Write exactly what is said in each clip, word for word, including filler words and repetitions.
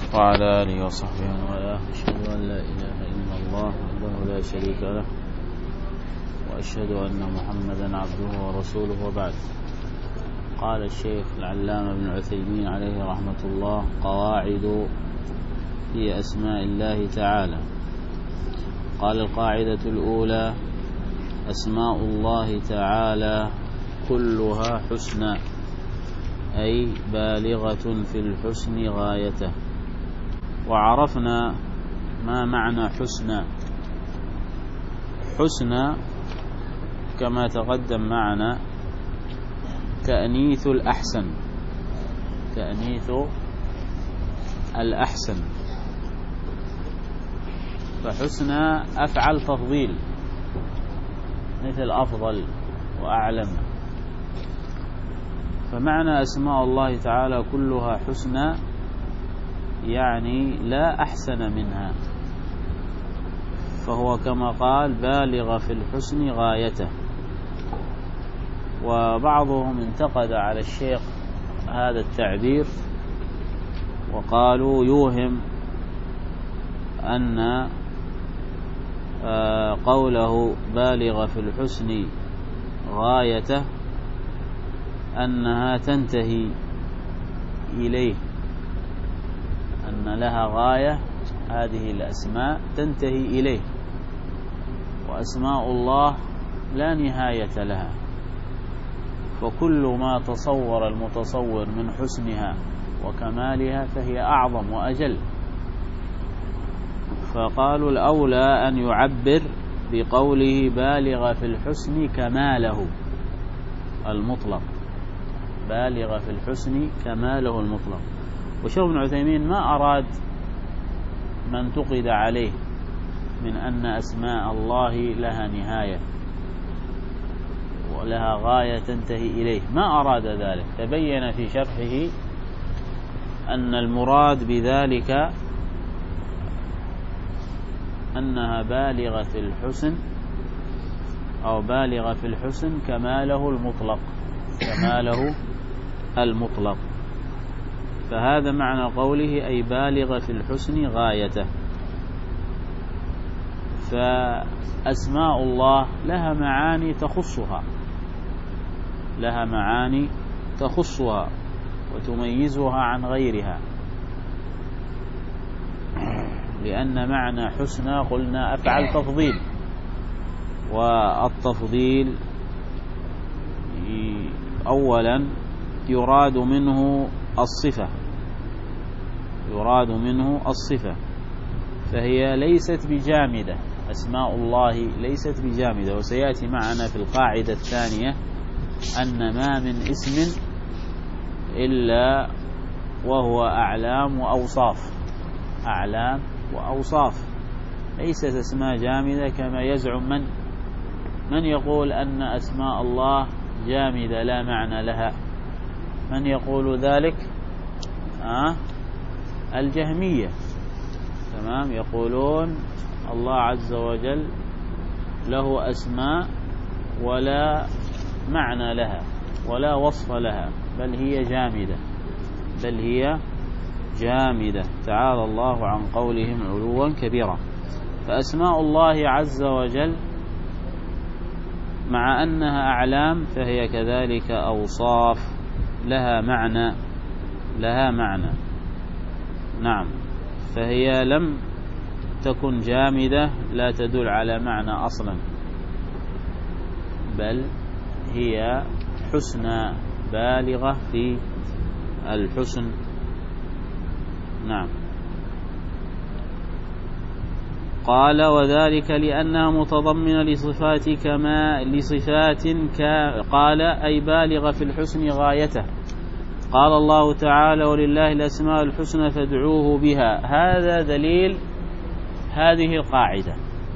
وعلى آله وصحبه ومن والاه، أشهد أن لا إله إلا الله وحده لا شريك له، وأشهد أن محمدا عبده ورسوله، وبعد. قال الشيخ العلامة ابن عثيمين عليه رحمة الله: قواعد في أسماء الله تعالى. قال: القاعدة الأولى: أسماء الله تعالى كلها حسنى، أي بالغة في الحسن غايته. وعرفنا ما معنى حسنى. حسنى كما تقدم معنا تأنيث الأحسن، تأنيث الأحسن. فحسنى أفعل تفضيل، مثل أفضل وأعلم. فمعنى أسماء الله تعالى كلها حسنى يعني لا أحسن منها، فهو كما قال بالغ في الحسن غايته. وبعضهم انتقد على الشيخ هذا التعبير وقالوا يوهم أن قوله بالغ في الحسن غايته أنها تنتهي إليه، أن لها غاية، هذه الأسماء تنتهي إليه، وأسماء الله لا نهاية لها، فكل ما تصور المتصور من حسنها وكمالها فهي أعظم وأجل. فقالوا الأولى أن يعبر بقوله بالغ في الحسن كماله المطلق، بالغ في الحسن كماله المطلق. وشيخ ابن عثيمين ما أراد ما انتقد عليه من أن أسماء الله لها نهاية ولها غاية تنتهي إليه، ما أراد ذلك. تبين في شرحه أن المراد بذلك أنها بالغة في الحسن أو بالغة في الحسن كماله المطلق، كماله المطلق. فهذا معنى قوله أي بالغ في الحسن غايته. فأسماء الله لها معاني تخصها، لها معاني تخصها وتميزها عن غيرها، لأن معنى حسنى قلنا أفعل تفضيل، والتفضيل أولا يراد منه الصفة، يراد منه الصفة، فهي ليست بجامدة. أسماء الله ليست بجامدة، وسيأتي معنا في القاعدة الثانية أن ما من اسم إلا وهو أعلام وأوصاف، أعلام وأوصاف، ليست أسماء جامدة كما يزعم من من يقول أن أسماء الله جامدة لا معنى لها. من يقول ذلك؟ آه الجهمية، تمام. يقولون الله عز وجل له أسماء ولا معنى لها ولا وصف لها، بل هي جامدة، بل هي جامدة، تعالى الله عن قولهم علوا كبيرا. فأسماء الله عز وجل مع أنها أعلام فهي كذلك أوصاف لها معنى، لها معنى، نعم. فهي لم تكن جامدة لا تدل على معنى أصلا، بل هي حسنى بالغة في الحسن، نعم. قال: وذلك لأنها متضمنة لصفات كما لصفات ك... قال: أي بالغة في الحسن غايته. قال الله تعالى: ولله الأسماء الحسنى فادعوه بها. هذا دليل هذه القاعدة.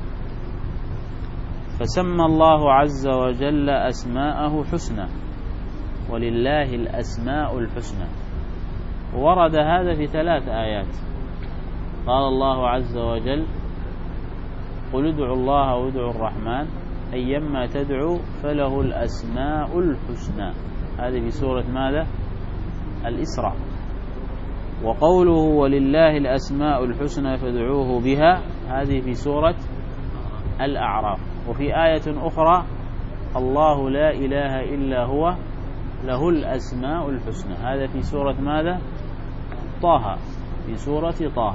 فسمى الله عز وجل أسماءه حسنى، ولله الأسماء الحسنى. ورد هذا في ثلاث آيات. قال الله عز وجل: قل ادعوا الله وادعوا الرحمن أيما تدعوا فله الأسماء الحسنى. هذه في سورة ماذا؟ الإسراء. وقوله ولله الأسماء الحسنى فادعوه بها هذه في سورة الأعراف. وفي آية أخرى الله لا إله إلا هو له الأسماء الحسنى، هذا في سورة ماذا؟ طه، في سورة طه.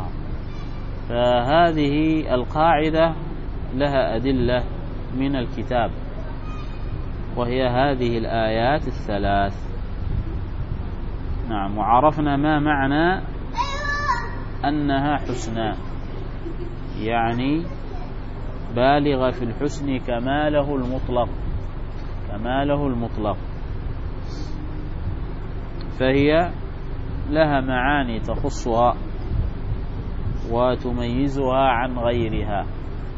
فهذه القاعدة لها أدلة من الكتاب، وهي هذه الآيات الثلاث. نعم. وعرفنا ما معنى أنها حسنى، يعني بالغ في الحسن كماله المطلق، كماله المطلق. فهي لها معاني تخصها وتميزها عن غيرها،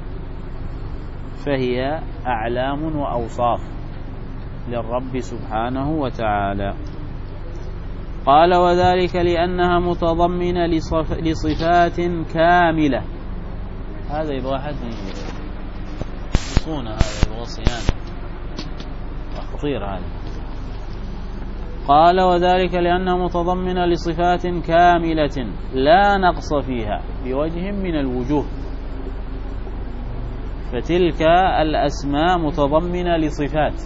فهي أعلام وأوصاف للرب سبحانه وتعالى. قال وذلك لأنها متضمنة لصف لصفات كاملة. هذا يبغى حد يصونه، هذا يبغى صيانة، خطير هذا. قال وذلك لأنها متضمنة لصفات كاملة لا نقص فيها بوجه من الوجوه. فتلك الأسماء متضمنة لصفات،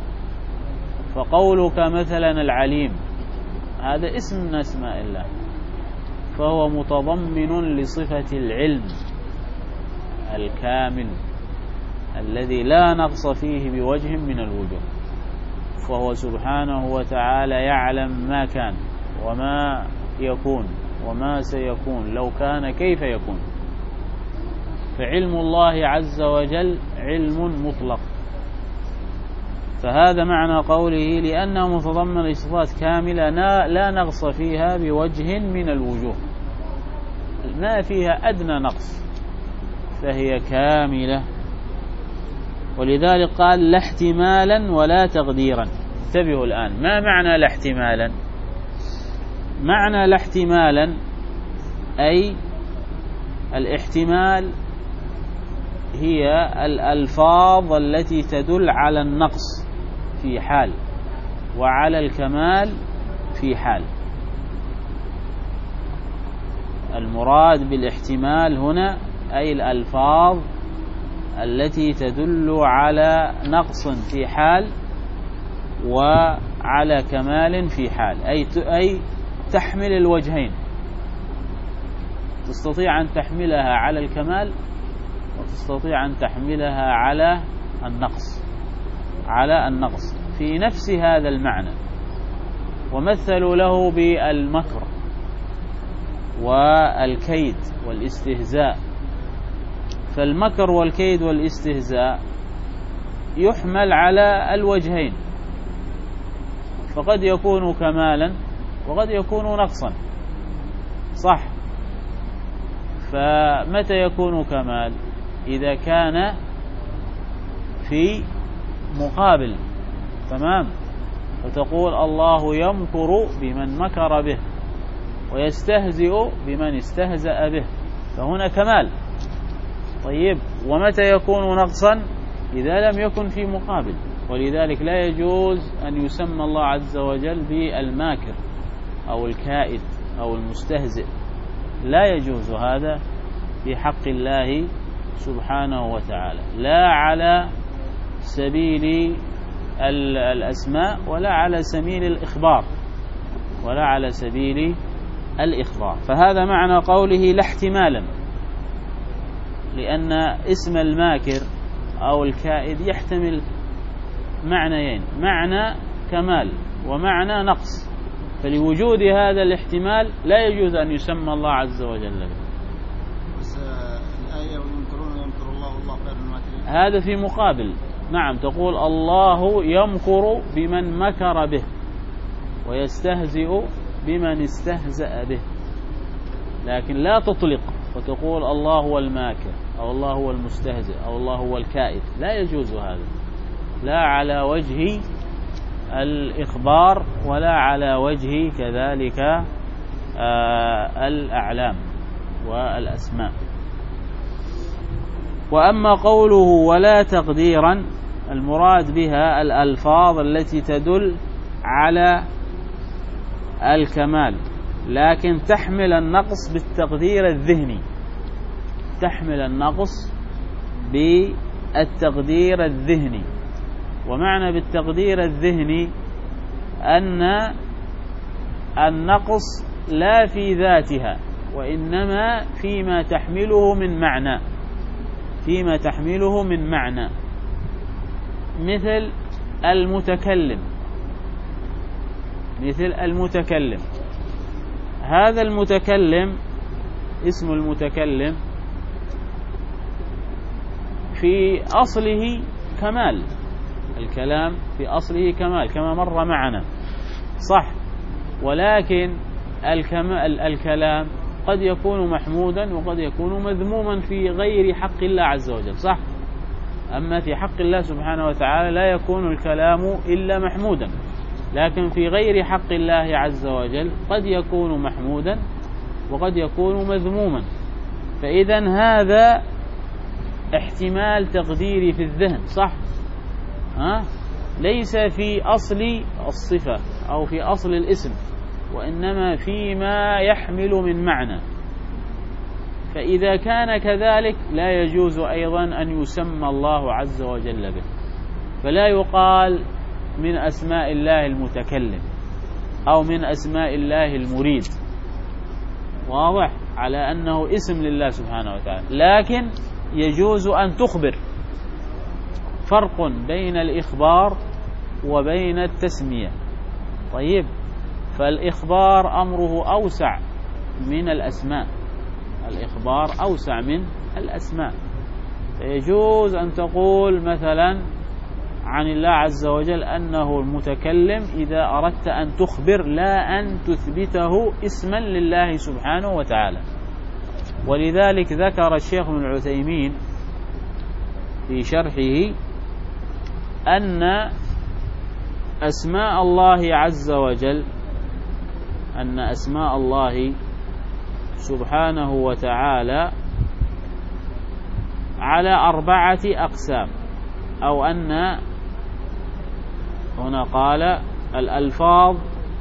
فقولك مثلا العليم هذا اسم من أسماء الله، فهو متضمن لصفة العلم الكامل الذي لا نقص فيه بوجه من الوجوه. فهو سبحانه وتعالى يعلم ما كان وما يكون وما سيكون لو كان كيف يكون. فعلم الله عز وجل علم مطلق. فهذا معنى قوله لأنه متضمن لصفات كاملة لا نقص فيها بوجه من الوجوه، ما فيها أدنى نقص، فهي كاملة. ولذلك قال لا احتمالا ولا تقديرا. انتبهوا الآن، ما معنى لا احتمالا؟ معنى لا احتمالا أي الاحتمال هي الألفاظ التي تدل على النقص في حال وعلى الكمال في حال. المراد بالاحتمال هنا أي الألفاظ التي تدل على نقص في حال وعلى كمال في حال، أي أي تحمل الوجهين، تستطيع أن تحملها على الكمال وتستطيع أن تحملها على النقص، على النقص في نفس هذا المعنى. ومثلوا له بالمكر والكيد والاستهزاء. فالمكر والكيد والاستهزاء يحمل على الوجهين، فقد يكون كمالا وقد يكون نقصا، صح؟ فمتى يكون كمال؟ إذا كان في مقابل، تمام؟ فتقول الله يمكر بمن مكر به ويستهزئ بمن استهزأ به، فهنا كمال. طيب، ومتى يكون نقصا؟ إذا لم يكن في مقابل. ولذلك لا يجوز أن يسمى الله عز وجل بالماكر أو الكائد أو المستهزئ، لا يجوز هذا في حق الله سبحانه وتعالى، لا على سبيل الأسماء ولا على سبيل الإخبار ولا على سبيل الإخبار. فهذا معنى قوله لا احتمالا، لأن اسم الماكر أو الكائد يحتمل معنيين، معنى كمال ومعنى نقص. فلوجود هذا الاحتمال لا يجوز أن يسمى الله عز وجل به. بس الآية ويمكرون يمكر الله والله خير الماكرين، هذا في مقابل. نعم، تقول الله يمكر بمن مكر به ويستهزئ بمن استهزأ به، لكن لا تطلق فتقول الله هو الماكر أو الله هو المستهزئ أو الله هو الكائد، لا يجوز هذا، لا على وجه الإخبار ولا على وجه كذلك آه الأعلام والأسماء. وأما قوله ولا تقديرا، المراد بها الألفاظ التي تدل على الكمال لكن تحمل النقص بالتقدير الذهني، تحمل النقص بالتقدير الذهني. ومعنى بالتقدير الذهني أن النقص لا في ذاتها، وإنما فيما تحمله من معنى، فيما تحمله من معنى. مثل المتكلم، مثل المتكلم، هذا المتكلم اسم المتكلم في أصله كمال، الكلام في أصله كمال كما مر معنا، صح، ولكن الكلام قد يكون محمودا وقد يكون مذموما في غير حق الله عز وجل، صح. أما في حق الله سبحانه وتعالى لا يكون الكلام إلا محمودا، لكن في غير حق الله عز وجل قد يكون محمودا وقد يكون مذموما. فإذا هذا احتمال تقديري في الذهن، صح، ها؟ ليس في أصل الصفة أو في أصل الاسم، وإنما فيما يحمل من معنى. فإذا كان كذلك لا يجوز أيضا أن يسمى الله عز وجل به، فلا يقال من أسماء الله المتكلم أو من أسماء الله المريد، واضح، على أنه اسم لله سبحانه وتعالى. لكن يجوز أن تخبر، فرق بين الإخبار وبين التسمية. طيب، فالإخبار أمره أوسع من الأسماء، الإخبار أوسع من الأسماء. فيجوز أن تقول مثلا عن الله عز وجل أنه المتكلم إذا أردت أن تخبر، لا أن تثبته اسما لله سبحانه وتعالى. ولذلك ذكر الشيخ ابن العثيمين في شرحه أن أسماء الله عز وجل أن أسماء الله سبحانه وتعالى على أربعة أقسام، أو أن هنا قال الألفاظ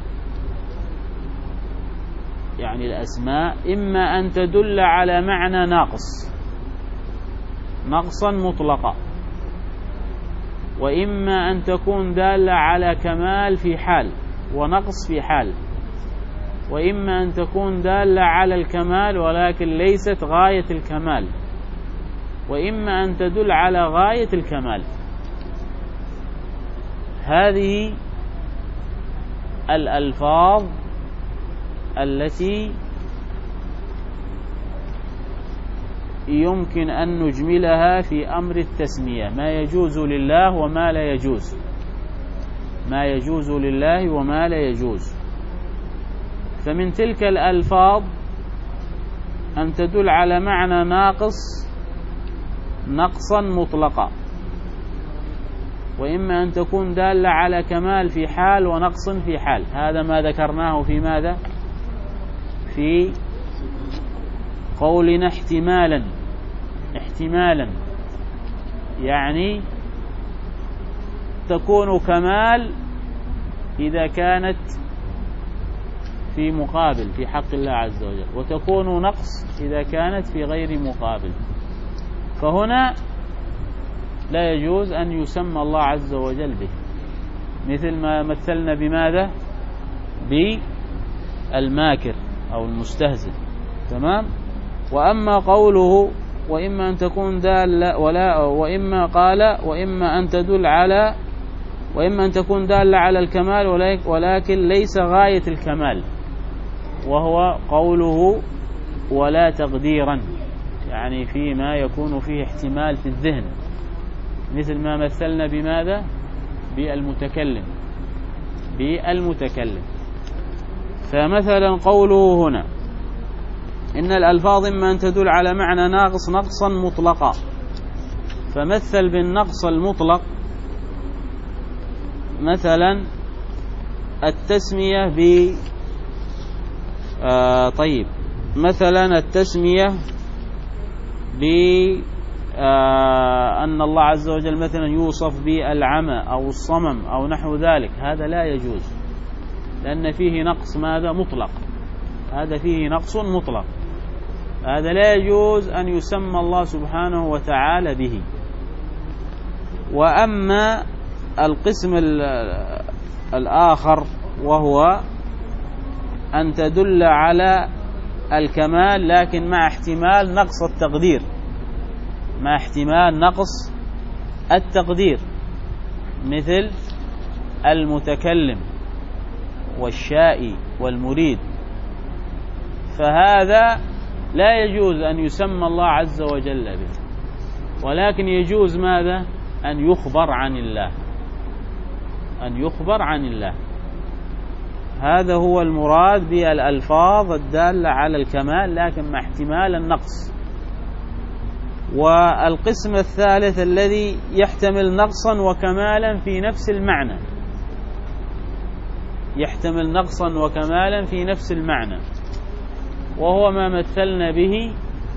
يعني الأسماء إما أن تدل على معنى ناقص نقصا مطلقا، وإما أن تكون دالة على كمال في حال ونقص في حال، وإما أن تكون دالة على الكمال ولكن ليست غاية الكمال، وإما أن تدل على غاية الكمال. هذه الألفاظ التي يمكن أن نجملها في أمر التسمية، ما يجوز لله وما لا يجوز، ما يجوز لله وما لا يجوز. فمن تلك الألفاظ أن تدل على معنى ناقص نقصا مطلقا، وإما أن تكون دالة على كمال في حال ونقص في حال. هذا ما ذكرناه في ماذا؟ في قولنا احتمالا، احتمالا يعني تكون كمال إذا كانت في مقابل في حق الله عز وجل، وتكون نقص إذا كانت في غير مقابل. فهنا لا يجوز أن يسمى الله عز وجل به، مثل ما مثلنا بماذا؟ بالماكر أو المستهزئ، تمام. وأما قوله وإما أن تكون دالة ولا وإما قال وإما أن تدل على وإما أن تكون دالة على الكمال ولكن ليس غاية الكمال، وهو قوله ولا تقديرا، يعني فيما يكون فيه احتمال في الذهن، مثل ما مثلنا بماذا؟ بالمتكلم بالمتكلم. فمثلا قوله هنا إن الألفاظ إما أن تدل على معنى ناقص نقصا مطلقا، فمثل بالنقص المطلق مثلا التسمية ب آه طيب مثلا التسمية ب آه أن الله عز وجل مثلا يوصف بالعمى أو الصمم أو نحو ذلك، هذا لا يجوز، لأن فيه نقص ماذا؟ مطلق. هذا فيه نقص مطلق، هذا لا يجوز أن يسمى الله سبحانه وتعالى به. وأما القسم الآخر وهو أن تدل على الكمال لكن مع احتمال نقص التقدير، مع احتمال نقص التقدير، مثل المتكلم والشائي والمريد، فهذا لا يجوز أن يسمى الله عز وجل به، ولكن يجوز ماذا؟ أن يخبر عن الله، أن يخبر عن الله. هذا هو المراد بالألفاظ الدالة على الكمال لكن مع احتمال النقص. والقسم الثالث الذي يحتمل نقصا وكمالا في نفس المعنى، يحتمل نقصا وكمالا في نفس المعنى، وهو ما مثلنا به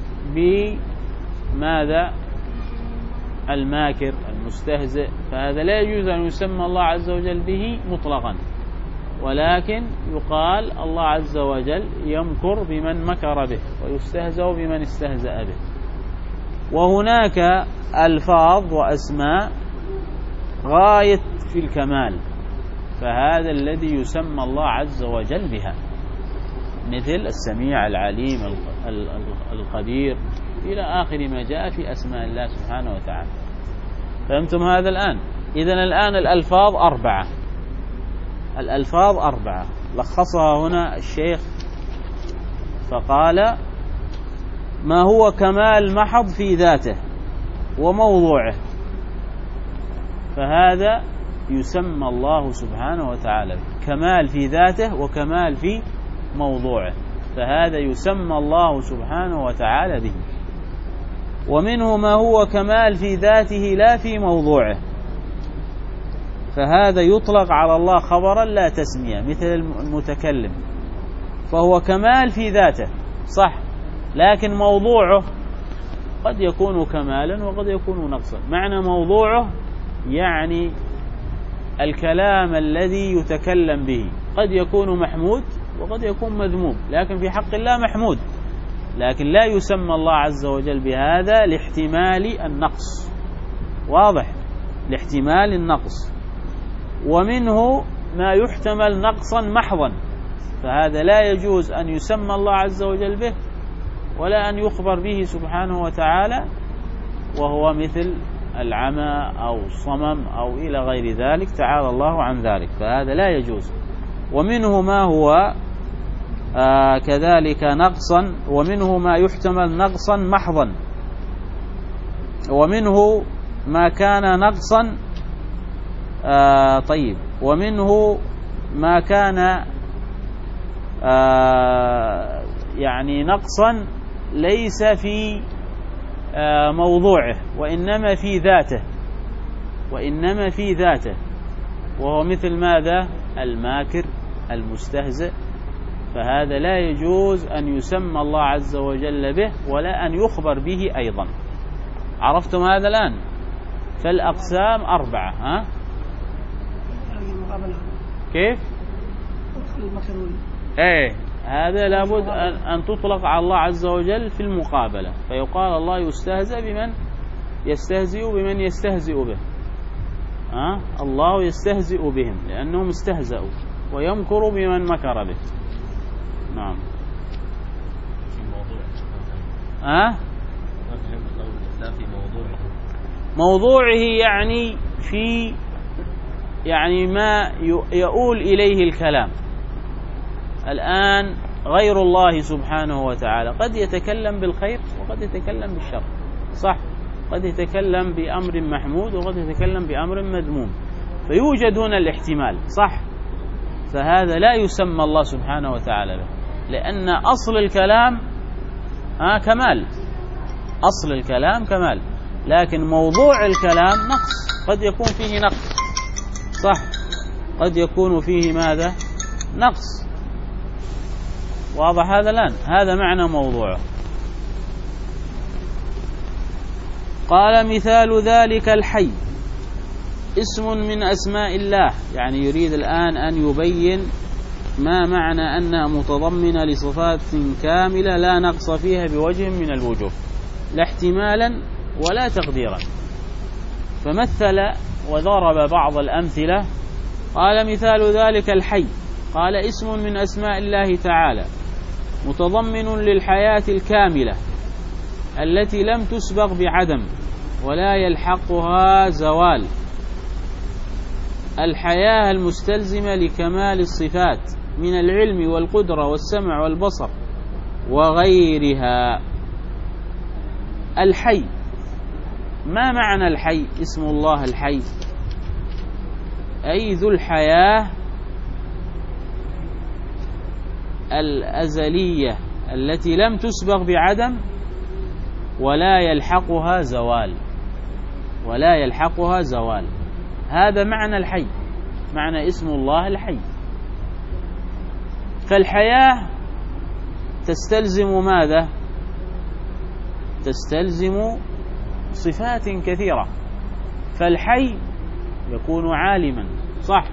بماذا؟ الماكر المستهزئ، فهذا لا يجوز أن يسمى الله عز وجل به مطلقا، ولكن يقال الله عز وجل يمكر بمن مكر به ويستهزأ بمن استهزأ به. وهناك ألفاظ وأسماء غاية في الكمال، فهذا الذي يسمى الله عز وجل بها، مثل السميع العليم الخبير إلى آخر ما جاء في أسماء الله سبحانه وتعالى. فهمتم هذا الآن؟ إذن الآن الألفاظ أربعة، الألفاظ أربعة لخصها هنا الشيخ فقال: ما هو كمال محض في ذاته وموضوعه، فهذا يسمى الله سبحانه وتعالى كمال في ذاته وكمال في موضوعه، فهذا يسمى الله سبحانه وتعالى به. ومنه ما هو كمال في ذاته لا في موضوعه، فهذا يطلق على الله خبرا لا تسمية، مثل المتكلم، فهو كمال في ذاته صح، لكن موضوعه قد يكون كمالا وقد يكون نقصا. معنى موضوعه يعني الكلام الذي يتكلم به قد يكون محمود وقد يكون مذموم، لكن في حق الله محمود، لكن لا يسمى الله عز وجل بهذا لاحتمال النقص، واضح؟ لاحتمال النقص. ومنه ما يحتمل نقصا محضا، فهذا لا يجوز أن يسمى الله عز وجل به ولا أن يخبر به سبحانه وتعالى، وهو مثل العمى أو الصمم أو إلى غير ذلك، تعالى الله عن ذلك، فهذا لا يجوز. ومنه ما هو آه كذلك نقصا، ومنه ما يحتمل نقصا محضا، ومنه ما كان نقصا آه طيب ومنه ما كان آه يعني نقصا ليس في آه موضوعه وإنما في ذاته، وإنما في ذاته، وهو مثل ماذا؟ الماكر المستهزئ، فهذا لا يجوز أن يسمى الله عز وجل به ولا أن يخبر به أيضا. عرفتم هذا الآن؟ فالأقسام أربعة. ها؟ كيف؟ ايه هذا لابد أن تطلق على الله عز وجل في المقابلة، فيقال الله يستهزئ بمن يستهزئ بمن يستهزئ به. ها؟ الله يستهزئ بهم لأنهم استهزأوا، ويمكر بمن مكر به. نعم. ها؟ موضوعه يعني في يعني ما يؤول إليه الكلام. الآن غير الله سبحانه وتعالى قد يتكلم بالخير وقد يتكلم بالشر، صح؟ قد يتكلم بأمر محمود وقد يتكلم بأمر مذموم، فيوجد هنا الاحتمال، صح؟ فهذا لا يسمى الله سبحانه وتعالى به، لأن أصل الكلام آه كمال، أصل الكلام كمال، لكن موضوع الكلام نقص، قد يكون فيه نقص، صح؟ قد يكون فيه ماذا؟ نقص. واضح هذا الآن؟ هذا معنى موضوعه. قال: مثال ذلك الحي اسم من أسماء الله، يعني يريد الآن أن يبين ما معنى أنها متضمنة لصفات كاملة لا نقص فيها بوجه من الوجوه، لا احتمالا ولا تقديرا. فمثل وضرب بعض الأمثلة، قال مثال ذلك الحي، قال اسم من أسماء الله تعالى متضمن للحياة الكاملة التي لم تسبق بعدم ولا يلحقها زوال، الحياة المستلزمة لكمال الصفات من العلم والقدرة والسمع والبصر وغيرها. الحي، ما معنى الحي؟ اسم الله الحي أي ذو الحياة الأزلية التي لم تسبق بعدم ولا يلحقها زوال، ولا يلحقها زوال. هذا معنى الحي، معنى اسم الله الحي. فالحياة تستلزم ماذا؟ تستلزم صفات كثيرة. فالحي يكون عالما، صح؟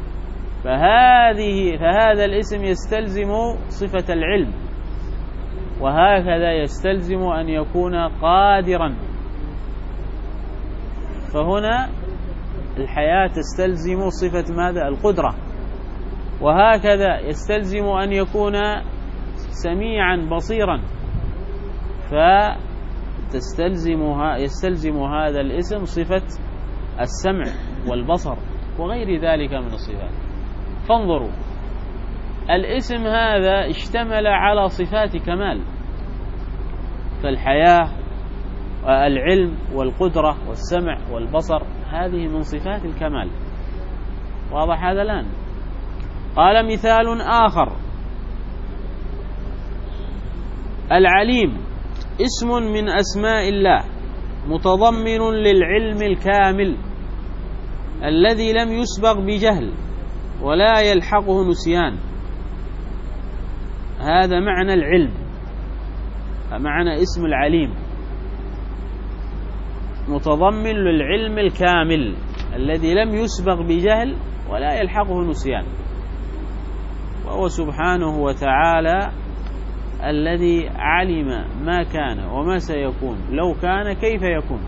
فهذه فهذا الاسم يستلزم صفة العلم، وهكذا يستلزم أن يكون قادرا. فهنا الحياة تستلزم صفة ماذا؟ القدرة. وهكذا يستلزم أن يكون سميعا بصيرا، فتستلزمها يستلزم هذا الاسم صفة السمع والبصر وغير ذلك من الصفات. فانظروا، الاسم هذا اشتمل على صفات كمال، فالحياة والعلم والقدرة والسمع والبصر هذه من صفات الكمال. واضح هذا الآن؟ قال مثال آخر، العليم اسم من أسماء الله متضمن للعلم الكامل الذي لم يسبق بجهل ولا يلحقه نسيان. هذا معنى العلم، معنى اسم العليم، متضمن للعلم الكامل الذي لم يسبق بجهل ولا يلحقه نسيان. وهو سبحانه وتعالى الذي علم ما كان وما سيكون، لو كان كيف يكون،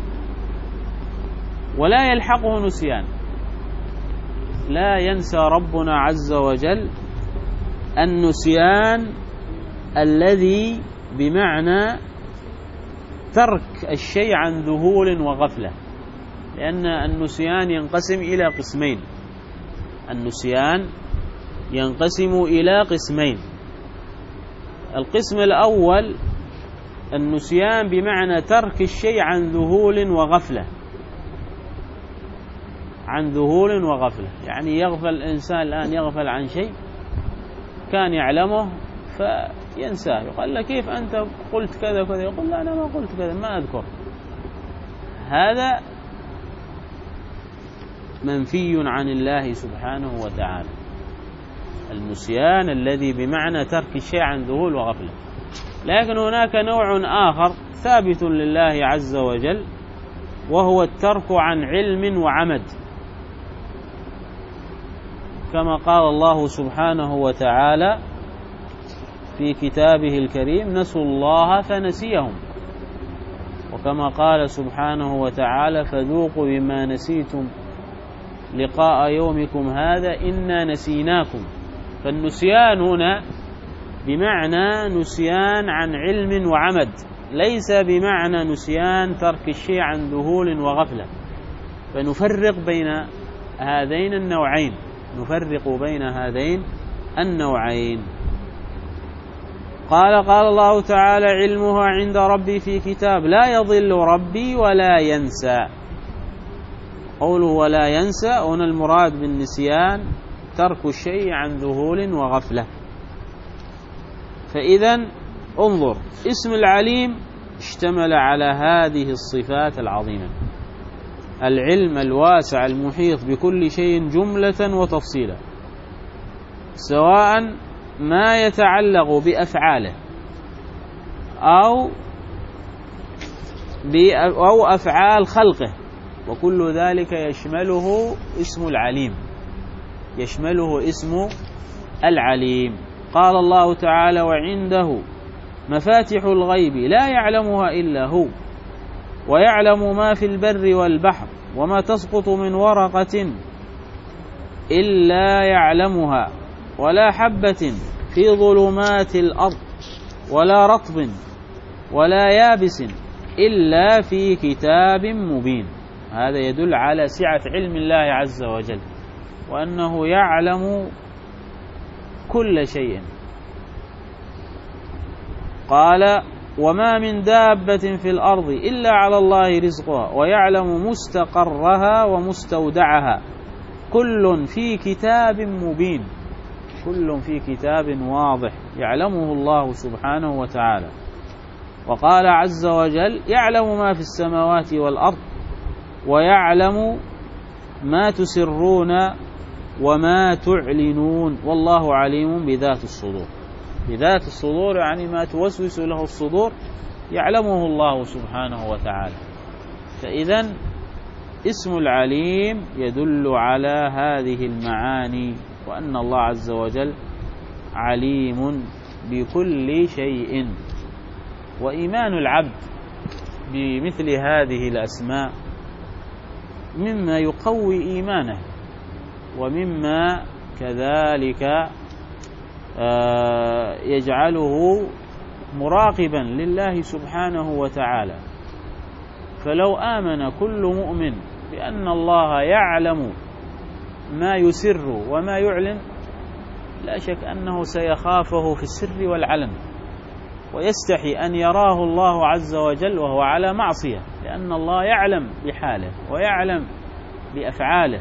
ولا يلحقه نسيان. لا ينسى ربنا عز وجل النسيان الذي بمعنى ترك الشيء عن ذهول وغفلة، لأن النسيان ينقسم إلى قسمين. النسيان ينقسم إلى قسمين. القسم الأول النسيان بمعنى ترك الشيء عن ذهول وغفلة، عن ذهول وغفلة، يعني يغفل الإنسان الآن، يغفل عن شيء كان يعلمه فينساه، يقول له كيف أنت قلت كذا كذا، يقول لا أنا ما قلت كذا، ما أذكر. هذا منفي عن الله سبحانه وتعالى، النسيان الذي بمعنى ترك الشيء عن ذهول وغفلة. لكن هناك نوع آخر ثابت لله عز وجل، وهو الترك عن علم وعمد، كما قال الله سبحانه وتعالى في كتابه الكريم نسوا الله فنسيهم، وكما قال سبحانه وتعالى فذوقوا بما نسيتم لقاء يومكم هذا إنا نسيناكم. فالنسيان هنا بمعنى نسيان عن علم وعمد، ليس بمعنى نسيان ترك الشيء عن ذهول وغفلة. فنفرق بين هذين النوعين، نفرق بين هذين النوعين. قال قال الله تعالى علمها عند ربي في كتاب لا يضل ربي ولا ينسى. قوله ولا ينسى هنا المراد بالنسيان ترك الشيء عن ذهول وغفلة. فإذا انظر، اسم العليم اشتمل على هذه الصفات العظيمة: العلم الواسع المحيط بكل شيء جملة وتفصيلا، سواء ما يتعلق بأفعاله أو أو أفعال خلقه، وكل ذلك يشمله اسم العليم، يشمله اسم العليم. قال الله تعالى: وعنده مفاتح الغيب لا يعلمها إلا هو ويعلم ما في البر والبحر وما تسقط من ورقة إلا يعلمها ولا حبة في ظلمات الأرض ولا رطب ولا يابس إلا في كتاب مبين. هذا يدل على سعة علم الله عز وجل، وأنه يعلم كل شيء. قال: وما من دابة في الأرض إلا على الله رزقها ويعلم مستقرها ومستودعها كل في كتاب مبين. كل في كتاب واضح يعلمه الله سبحانه وتعالى. وقال عز وجل: يعلم ما في السماوات والأرض ويعلم ما تسرون وما تعلنون والله عليم بذات الصدور. بذات الصدور يعني ما توسوس له الصدور يعلمه الله سبحانه وتعالى. فإذن اسم العليم يدل على هذه المعاني، وأن الله عز وجل عليم بكل شيء. وإيمان العبد بمثل هذه الأسماء مما يقوي إيمانه، ومما كذلك يجعله مراقبا لله سبحانه وتعالى. فلو آمن كل مؤمن بأن الله يعلم ما يسر وما يعلن لا شك أنه سيخافه في السر والعلن، ويستحي أن يراه الله عز وجل وهو على معصية، لأن الله يعلم بحاله ويعلم بأفعاله.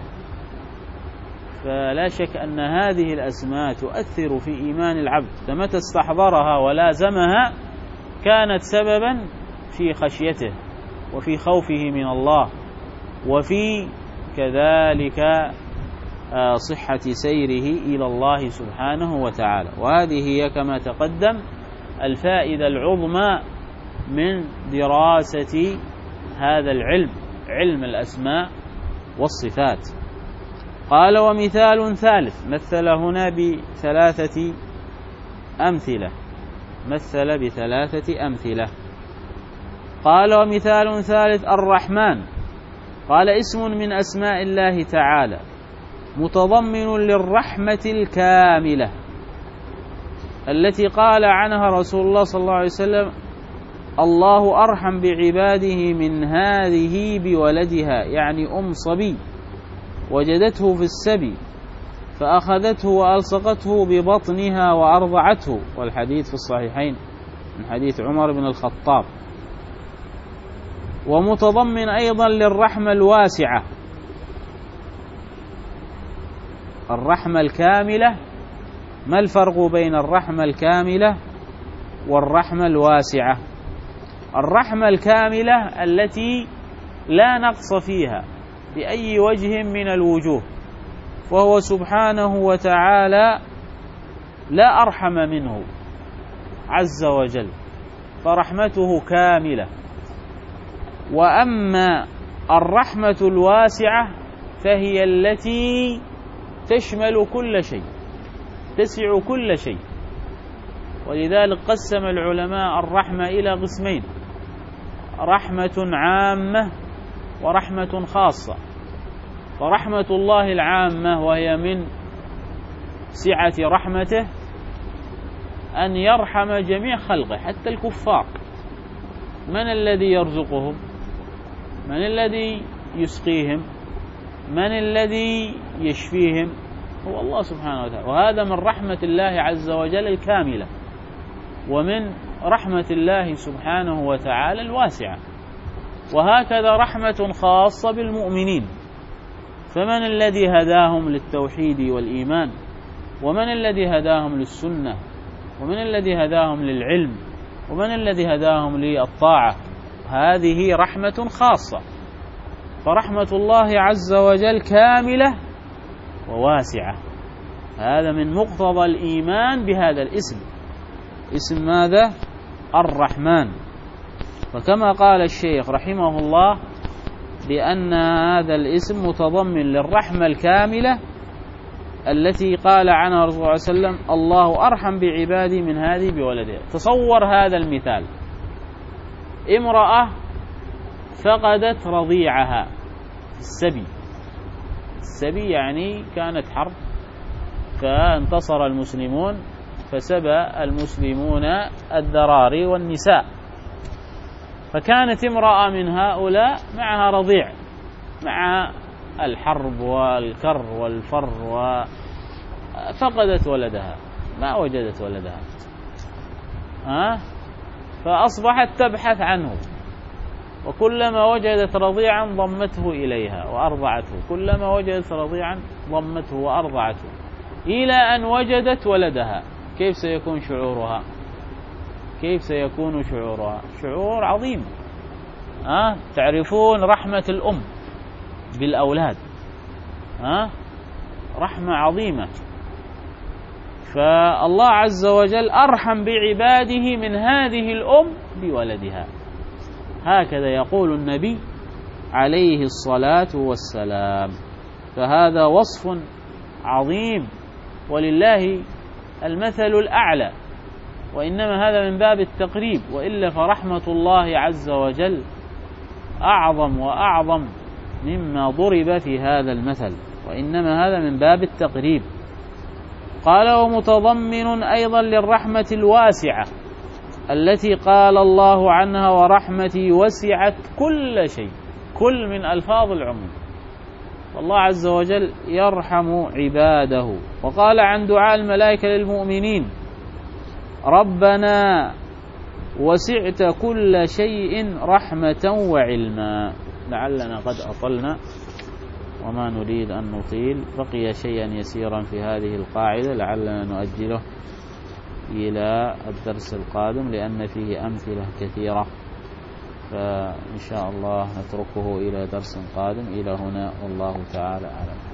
فلا شك أن هذه الأسماء تؤثر في إيمان العبد، فمتى استحضرها ولازمها كانت سببا في خشيته وفي خوفه من الله، وفي كذلك صحة سيره إلى الله سبحانه وتعالى. وهذه هي كما تقدم الفائدة العظمى من دراسة هذا العلم، علم الأسماء والصفات. قال: ومثال ثالث، مثل هنا بثلاثة أمثلة، مثل بثلاثة أمثلة. قال: ومثال ثالث الرحمن. قال: اسم من أسماء الله تعالى متضمن للرحمة الكاملة التي قال عنها رسول الله صلى الله عليه وسلم: الله أرحم بعباده من هذه بولدها، يعني أم صبي وجدته في السبي فأخذته وألصقته ببطنها وأرضعته، والحديث في الصحيحين من حديث عمر بن الخطاب. ومتضمن أيضا للرحمة الواسعة، الرحمة الكاملة. ما الفرق بين الرحمة الكاملة والرحمة الواسعة؟ الرحمة الكاملة التي لا نقص فيها بأي وجه من الوجوه، وهو سبحانه وتعالى لا أرحم منه عز وجل، فرحمته كاملة. وأما الرحمة الواسعة فهي التي تشمل كل شيء، تسع كل شيء. ولذلك قسم العلماء الرحمة إلى قسمين: رحمة عامة ورحمة خاصة. فرحمة الله العامة وهي من سعة رحمته أن يرحم جميع خلقه حتى الكفار. من الذي يرزقهم؟ من الذي يسقيهم؟ من الذي يشفيهم؟ هو الله سبحانه وتعالى. وهذا من رحمة الله عز وجل الكاملة، ومن رحمة الله سبحانه وتعالى الواسعة. وهكذا رحمة خاصة بالمؤمنين، فمن الذي هداهم للتوحيد والإيمان؟ ومن الذي هداهم للسنة؟ ومن الذي هداهم للعلم؟ ومن الذي هداهم للطاعة؟ هذه رحمة خاصة. فرحمة الله عز وجل كاملة وواسعة. هذا من مقتضى الإيمان بهذا الاسم، اسم ماذا؟ الرحمن. فكما قال الشيخ رحمه الله بأن هذا الاسم متضمن للرحمة الكاملة التي قال عنها رسول الله صلى الله عليه وسلم الله أرحم بعبادي من هذه بولدها. تصور هذا المثال، امرأة فقدت رضيعها في السبي، السبي يعني كانت حرب فانتصر المسلمون فسبى المسلمون الذراري والنساء، فكانت امرأة من هؤلاء معها رضيع مع الحرب والكر والفر وفقدت ولدها، ما وجدت ولدها، ها؟ فأصبحت تبحث عنه، وكلما وجدت رضيعا ضمته إليها وأرضعته، كلما وجدت رضيعا ضمته وأرضعته، إلى أن وجدت ولدها. كيف سيكون شعورها؟ كيف سيكون شعورها؟ شعور عظيم. أه؟ تعرفون رحمة الأم بالأولاد، أه؟ رحمة عظيمة. فالله عز وجل أرحم بعباده من هذه الأم بولدها، هكذا يقول النبي عليه الصلاة والسلام. فهذا وصف عظيم ولله المثل الأعلى، وإنما هذا من باب التقريب، وإلا فرحمة الله عز وجل أعظم وأعظم مما ضرب في هذا المثل، وإنما هذا من باب التقريب. قال ومتضمن أيضا للرحمة الواسعة التي قال الله عنها ورحمتي وسعت كل شيء، كل من ألفاظ العموم، والله عز وجل يرحم عباده. وقال عن دعاء الملائكة للمؤمنين ربنا وسعت كل شيء رحمة وعلما. لعلنا قد أطلنا وما نريد أن نطيل، بقي شيئا يسيرا في هذه القاعدة لعلنا نؤجله إلى الدرس القادم لأن فيه أمثلة كثيرة، فإن شاء الله نتركه إلى درس قادم. إلى هنا والله تعالى أعلم.